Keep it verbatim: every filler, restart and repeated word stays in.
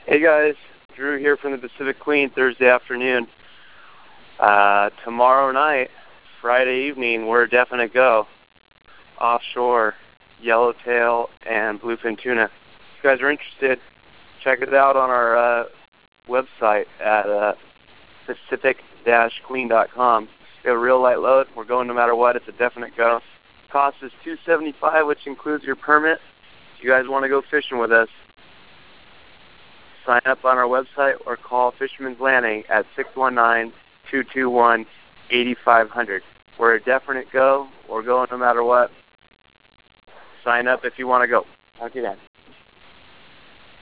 Hey guys, Drew here from the Pacific Queen, Thursday afternoon. Uh, tomorrow night, Friday evening, we're a definite go. Offshore, yellowtail, and bluefin tuna. If you guys are interested, check it out on our uh, website at uh, pacific dash queen dot com. We have a real light load. We're going no matter what. It's a definite go. Cost is two hundred seventy-five dollars, which includes your permit. If you guys want to go fishing with us, sign up on our website or call Fisherman's Landing at six one nine, two two one, eight five zero zero. We're a definite go. We're going no matter what. Sign up if you want to go. Talk to you then.